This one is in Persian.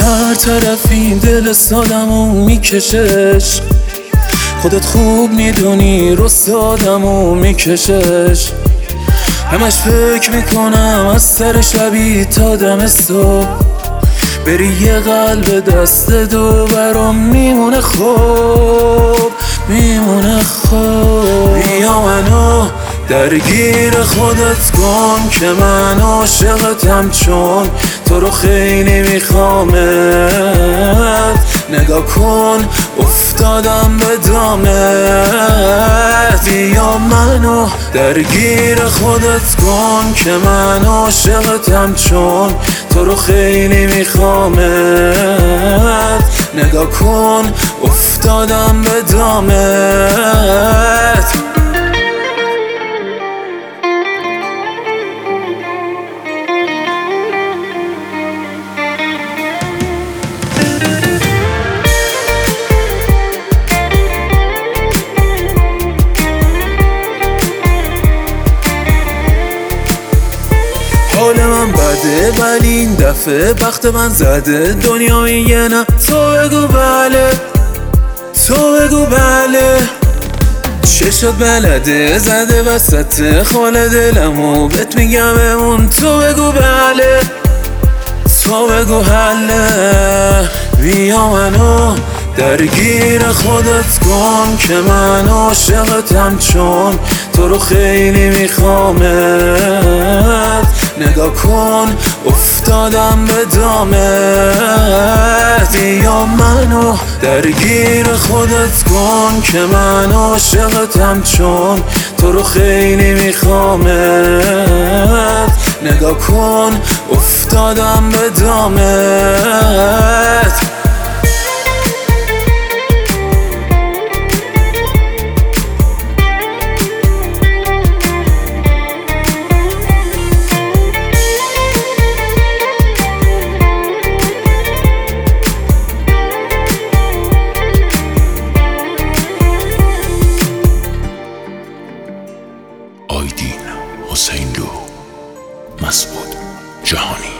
هر طرفی دل سادمو میکشش، خودت خوب میدونی رو سادمو میکشش. همش فکر میکنم از سر شبی تا دم صبح، بری یه قلب دست دو برام میمونه خوب، میمونه خوب. بیا منو درگیر خودت کن که من عاشقتم، چون تو رو خیلی میخوامت. نگاه کن افتادم به دامت. بیا منو درگیر خودت کن که من عاشقتم، چون تو رو خیلی میخوامت. نگاه کن افتادم به دامت. حال من بده ولی این دفعه بخت من زده. دنیا میگه نه، تو بگو بله، تو بگو بله. چشات بلده زده وسط خال دلمو، بهت میگم بمون. تو بگو بله، تو بگو حله. بیا منو درگیر خودت کن که من عاشقتم، چون تو رو خیلی میخوامت. نگاه کن افتادم به دامت. بیا منو درگیر خودت کن که من عاشقتم، چون تو رو خیلی میخوامت. نگاه کن افتادم به دامت. آیدین حسین لو، مسعود جهانی.